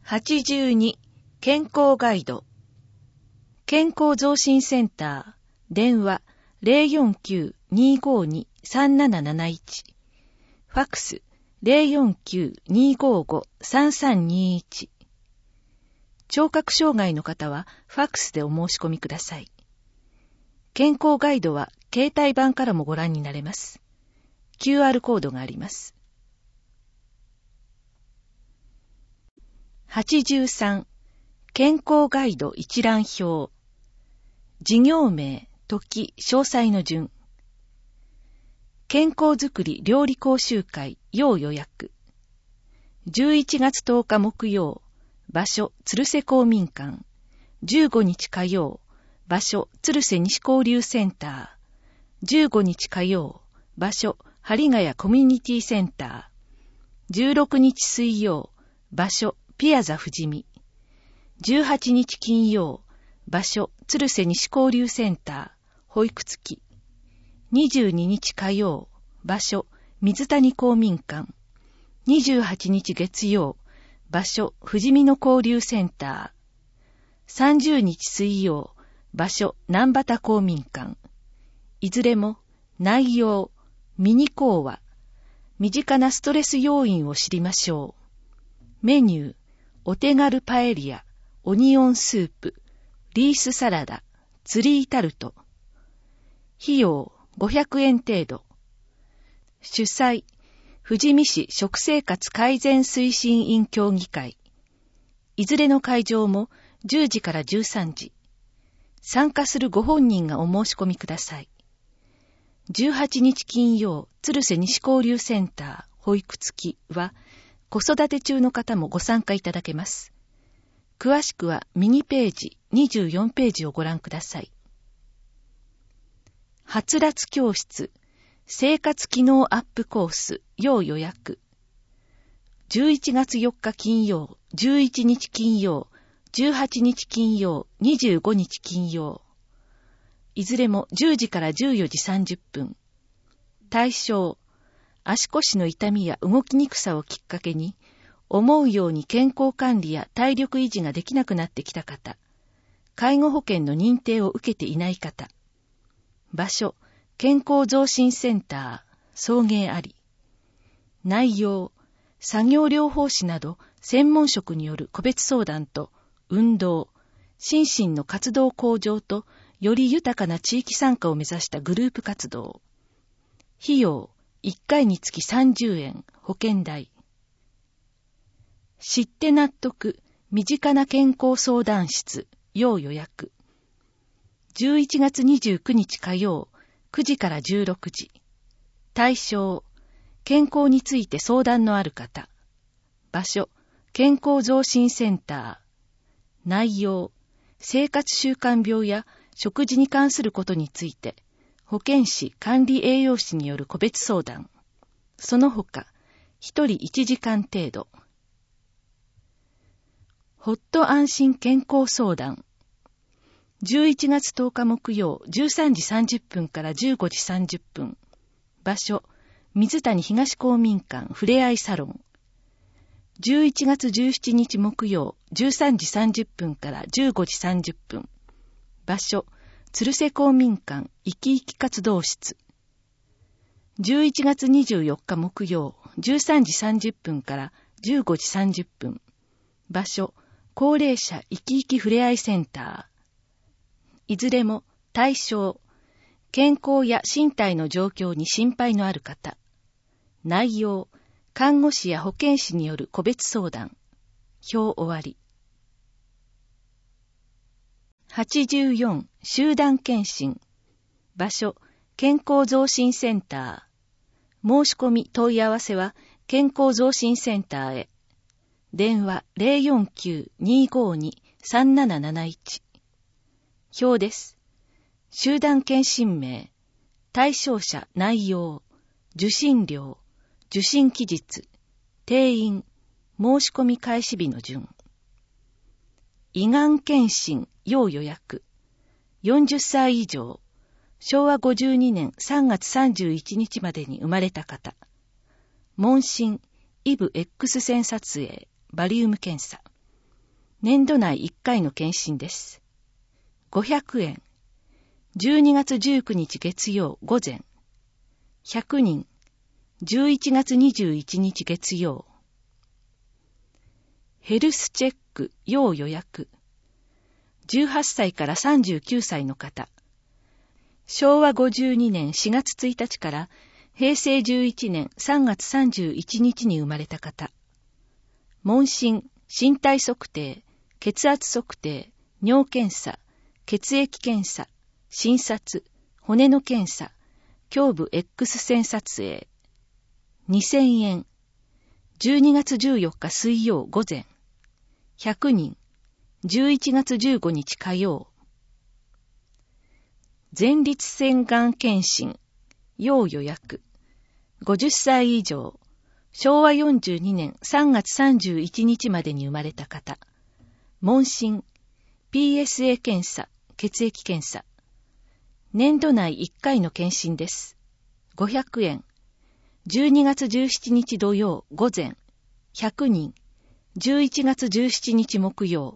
82健康ガイド健康増進センター電話 049-252-3771 ファックス 049-255-3321 聴覚障害の方はファックスでお申し込みください。健康ガイドは携帯版からもご覧になれます。QR コードがあります。83健康ガイド一覧表事業名、時、詳細の順健康づくり料理講習会要予約11月10日木曜場所鶴瀬公民館15日火曜場所鶴瀬西交流センター15日火曜場所針ヶ谷コミュニティセンター16日水曜場所ピアザ富士見18日金曜場所鶴瀬西交流センター保育付き22日火曜場所水谷公民館28日月曜場所富士見の交流センター30日水曜場所南畑公民館いずれも内容ミニ講話身近なストレス要因を知りましょう。メニューお手軽パエリアオニオンスープリースサラダツリータルト費用500円程度主催富士見市食生活改善推進員協議会いずれの会場も10時から13時参加するご本人がお申し込みください。18日金曜鶴瀬西交流センター保育付きは子育て中の方もご参加いただけます。詳しくは右ページ24ページをご覧ください。はつらつ教室生活機能アップコース要予約11月4日金曜11日金曜18日金曜25日金曜いずれも10時から14時30分対象足腰の痛みや動きにくさをきっかけに思うように健康管理や体力維持ができなくなってきた方介護保険の認定を受けていない方場所健康増進センター送迎あり内容作業療法士など専門職による個別相談と運動心身の活動向上とより豊かな地域参加を目指したグループ活動費用1回につき30円保険代知って納得身近な健康相談室要予約11月29日火曜9時から16時対象健康について相談のある方場所健康増進センター内容生活習慣病や食事に関することについて保健師管理栄養士による個別相談その他1人1時間程度ほっと安心健康相談11月10日木曜13時30分から15時30分場所水谷東公民館ふれあいサロン11月17日木曜13時30分から15時30分場所鶴瀬公民館生き生き活動室11月24日木曜13時30分から15時30分場所高齢者生き生きふれあいセンターいずれも対象健康や身体の状況に心配のある方内容看護師や保健師による個別相談表終わり84集団検診場所健康増進センター申し込み問い合わせは健康増進センターへ電話 049-252-3771 表です。集団検診名対象者内容受診料受診期日定員申し込み開始日の順胃がん検診要予約40歳以上昭和52年3月31日までに生まれた方問診イブ X 線撮影バリウム検査年度内1回の検診です。500円。12月19日月曜午前。100人。11月21日月曜。ヘルスチェック要予約。18歳から39歳の方。昭和52年4月1日から平成11年3月31日に生まれた方。問診、身体測定、血圧測定、尿検査、血液検査、診察、骨の検査、胸部 X 線撮影。2000円。12月14日水曜午前。100人。11月15日火曜。前立腺がん検診。要予約。50歳以上。昭和42年3月31日までに生まれた方。問診。PSA 検査。血液検査。年度内1回の検診です。500円。12月17日土曜午前。100人。11月17日木曜。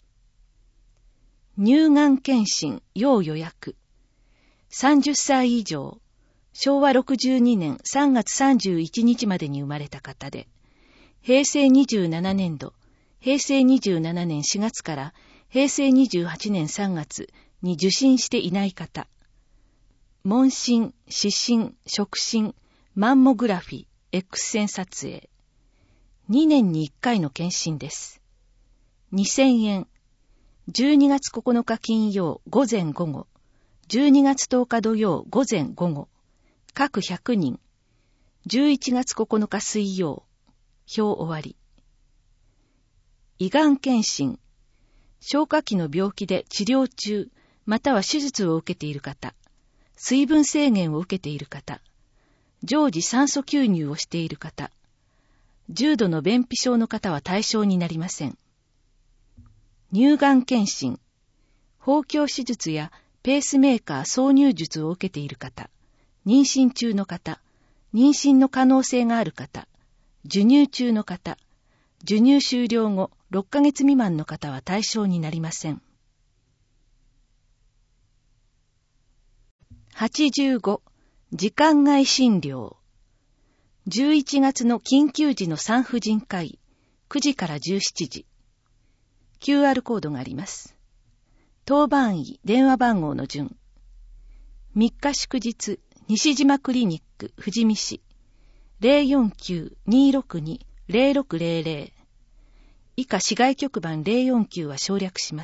乳がん検診要予約。30歳以上。昭和62年3月31日までに生まれた方で、平成27年度、平成27年4月から平成28年3月に受診していない方。問診、視診、触診、マンモグラフィー、X 線撮影。2年に1回の検診です。2000円。12月9日金曜午前午後。12月10日土曜午前午後。各100人。11月9日水曜。表終わり。胃がん検診。消化器の病気で治療中、または手術を受けている方。水分制限を受けている方。常時酸素吸入をしている方。重度の便秘症の方は対象になりません。乳がん検診。包協手術やペースメーカー挿入術を受けている方。妊娠中の方。妊娠の可能性がある方。授乳中の方。授乳終了後6ヶ月未満の方は対象になりません。85. 時間外診療。11月の緊急時の産婦人科医、9時から17時。QR コードがあります。当番医、電話番号の順。3日祝日、西島クリニック、富士見市。049-262-0600。以下市外局番049は省略します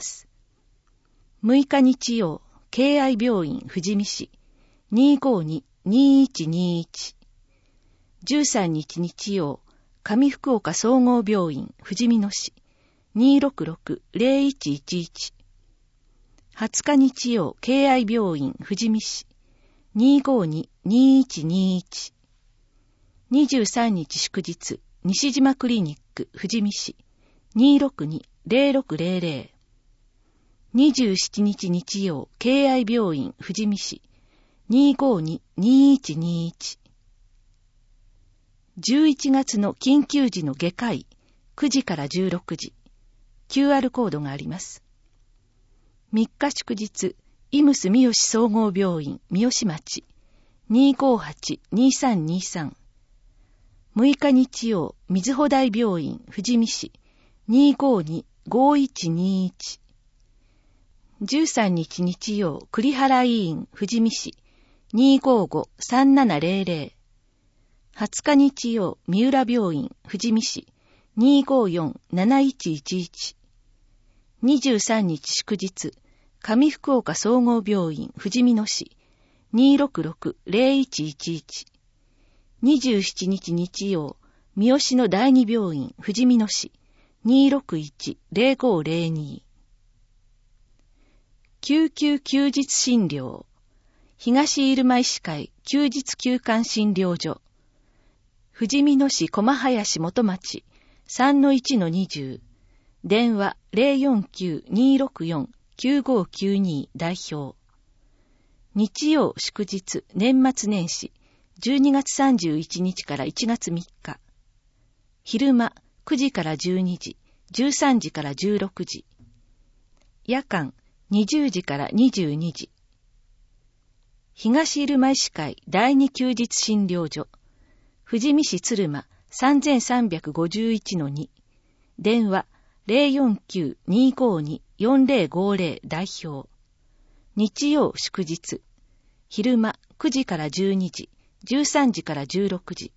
。6日日曜、敬愛病院、富士見市。252-2121。13日日曜、上福岡総合病院、富士見野市。266-0111。20日日曜、敬愛病院、富士見市。252-2121。23日祝日、西島クリニック、富士見市。262-0600。27日日曜、敬愛病院、富士見市。252-2121。11月の緊急時の外科医、9時から16時。QR コードがあります。3日祝日、イムス三好総合病院、三好町。258-2323。6日日曜、瑞穂台病院、富士見市。252-5121。13日日曜、栗原医院、富士見市。255-3700。20日日曜、三浦病院、富士見市。254-7111。23日祝日、上福岡総合病院、富士見野市。266-0111。27日日曜、三好の第二病院、富士見野市。261-0502。救急休日診療。東入間医師会休日休館診療所。富士見野市駒林元町 3-1-20。電話 049-264-9592 代表。日曜祝日年末年始12月31日から1月3日。昼間9時から12時 13時から16時。夜間、20時から22時。東入間医師会第2休日診療所。富士見市鶴間 3351-2。電話 049-252-4050 代表。日曜祝日。昼間9時から12時、13時から16時。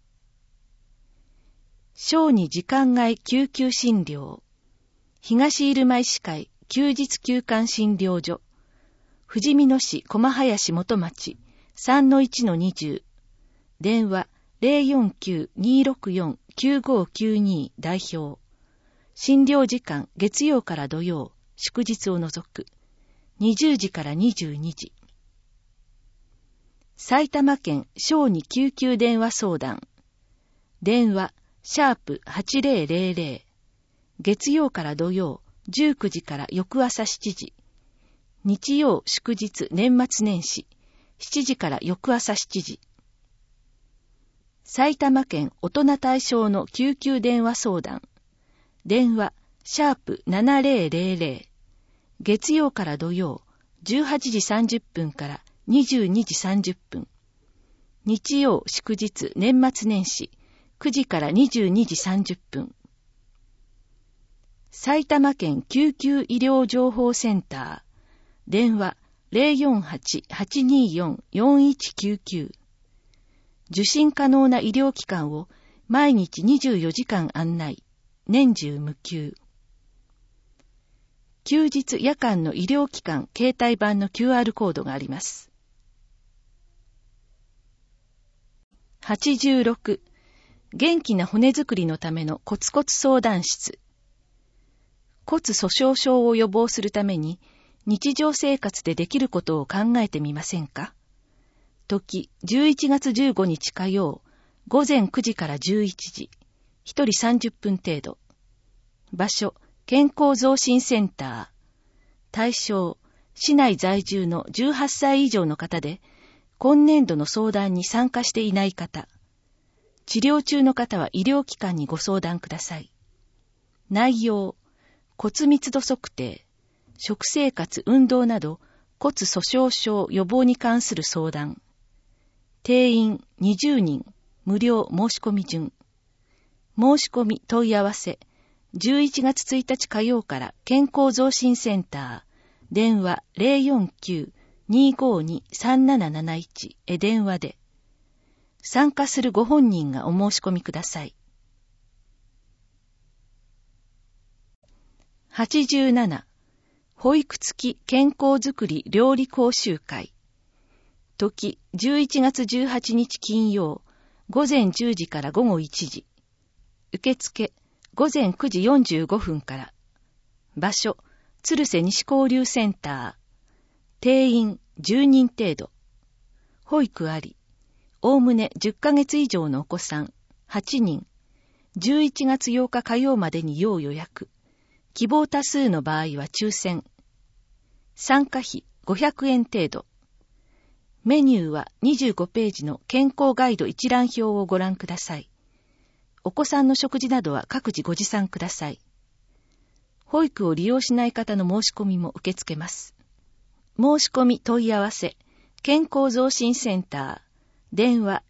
小児時間外救急診療。東入間医師会休日休館診療所。富士見野市駒林元町 3-1-20。電話 049-264-9592 代表。診療時間月曜から土曜、祝日を除く。20時から22時。埼玉県小児救急電話相談。電話#8000。月曜から土曜、19時から翌朝7時。日曜祝日年末年始、7時から翌朝7時。埼玉県大人対象の救急電話相談。電話#7000。月曜から土曜、18時30分から22時30分。日曜祝日年末年始、9時から22時30分。埼玉県救急医療情報センター。電話 048-824-4199。受診可能な医療機関を毎日24時間案内。年中無休。休日夜間の医療機関携帯版の QR コードがあります。86. 元気な骨づくりのためのコツコツ相談室。骨粗鬆症を予防するために日常生活でできることを考えてみませんか？時、11月15日火曜、午前9時から11時、1人30分程度。場所、健康増進センター。対象、市内在住の18歳以上の方で、今年度の相談に参加していない方。治療中の方は医療機関にご相談ください。内容、骨密度測定、食生活、運動など骨粗鬆症予防に関する相談。定員20人、無料申し込み順。申し込み問い合わせ。11月1日火曜から健康増進センター。電話 049-252-3771 へ電話で。参加するご本人がお申し込みください。87. 保育付き健康づくり料理講習会。時、11月18日金曜、午前10時から午後1時。受付、午前9時45分から。場所、鶴瀬西交流センター。定員10人程度。保育あり。おおむね10ヶ月以上のお子さん8人。11月8日火曜までに要予約。希望多数の場合は抽選。参加費500円程度。メニューは25ページの健康ガイド一覧表をご覧ください。お子さんの食事などは各自ご持参ください。保育を利用しない方の申し込みも受け付けます。申し込み問い合わせ、健康増進センター、電話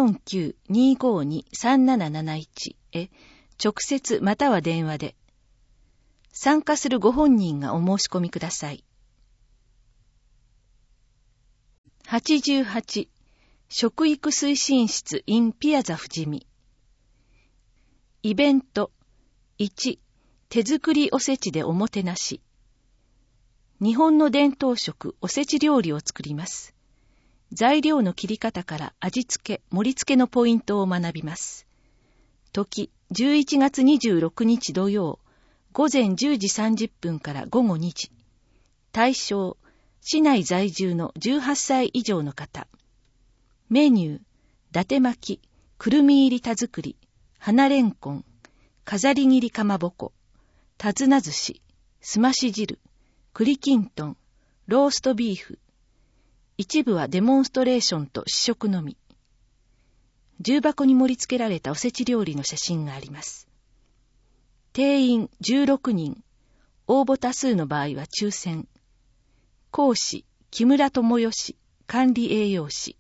049-252-3771 へ直接または電話で。参加するご本人がお申し込みください。88. 食育推進室 in ピアザ富士見。イベント。1. 手作りおせちでおもてなし。日本の伝統食おせち料理を作ります。材料の切り方から味付け、盛り付けのポイントを学びます。時、11月26日土曜、午前10時30分から午後2時。対象、市内在住の18歳以上の方。メニュー、伊達巻き、くるみ入り田作り、花レンコン、飾り切りかまぼこ、手綱寿司、すまし汁、栗きんとん、ローストビーフ。一部はデモンストレーションと試食のみ。重箱に盛り付けられたおせち料理の写真があります。 定員16人、応募多数の場合は抽選。講師、木村智義、管理栄養士。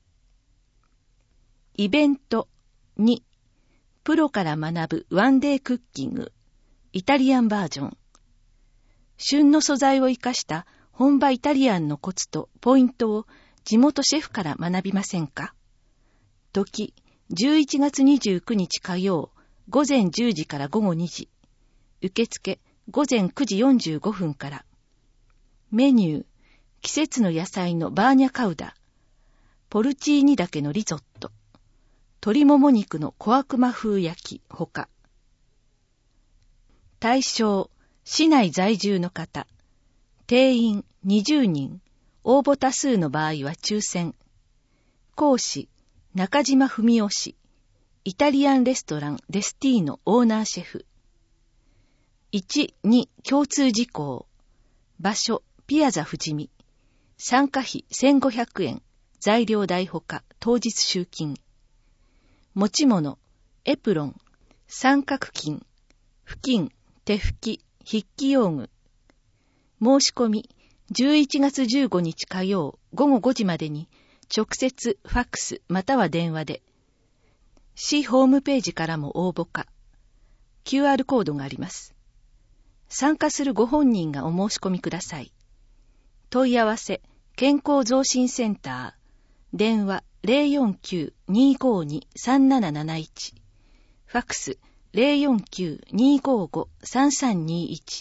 イベント2、プロから学ぶワンデークッキング、イタリアンバージョン。旬の素材を生かした本場イタリアンのコツとポイントを地元シェフから学びませんか？時、11月29日火曜、午前10時から午後2時。受付、午前9時45分から。メニュー、季節の野菜のバーニャカウダ、ポルチーニ茸のリゾット、鶏もも肉の小悪魔風焼き、ほか。対象、市内在住の方。定員20人、応募多数の場合は抽選。講師、中島文雄氏、イタリアンレストランデスティーノオーナーシェフ。1、2、共通事項。場所、ピアザ富士見。参加費1500円、材料代ほか、当日集金。持ち物、エプロン、三角巾、布巾、手拭き、筆記用具。申し込み、11月15日火曜午後5時までに、直接ファックスまたは電話で。市ホームページからも応募か。QR コードがあります。参加するご本人がお申し込みください。問い合わせ、健康増進センター。電話 049-252-3771。ファックス 049-255-3321。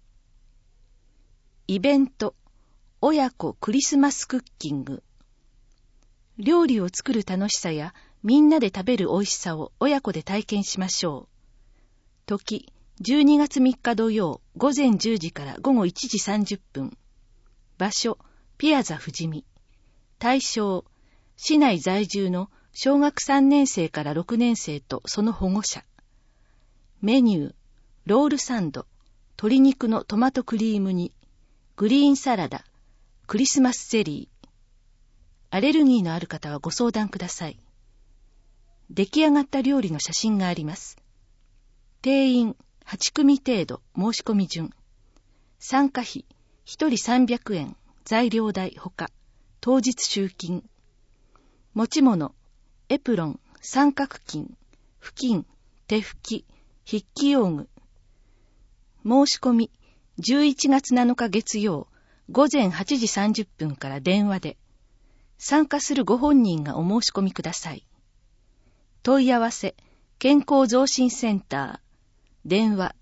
イベント、親子クリスマスクッキング。料理を作る楽しさやみんなで食べる美味しさを親子で体験しましょう。時、12月3日土曜午前10時から午後1時30分。場所、ピアザ富士見。対象、市内在住の小学3年生から6年生とその保護者。メニュー、ロールサンド、鶏肉のトマトクリーム煮、グリーンサラダ、クリスマスゼリー。アレルギーのある方はご相談ください。出来上がった料理の写真があります。定員8組程度、申し込み順。参加費1人300円、材料代ほか、当日集金。持ち物、エプロン、三角巾、布巾、手拭き、筆記用具。申し込み、11月7日月曜、午前8時30分から電話で。参加するご本人がお申し込みください。問い合わせ、健康増進センター。電話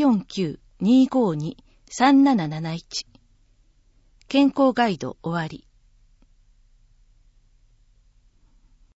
049-252-3771。健康ガイド終わり。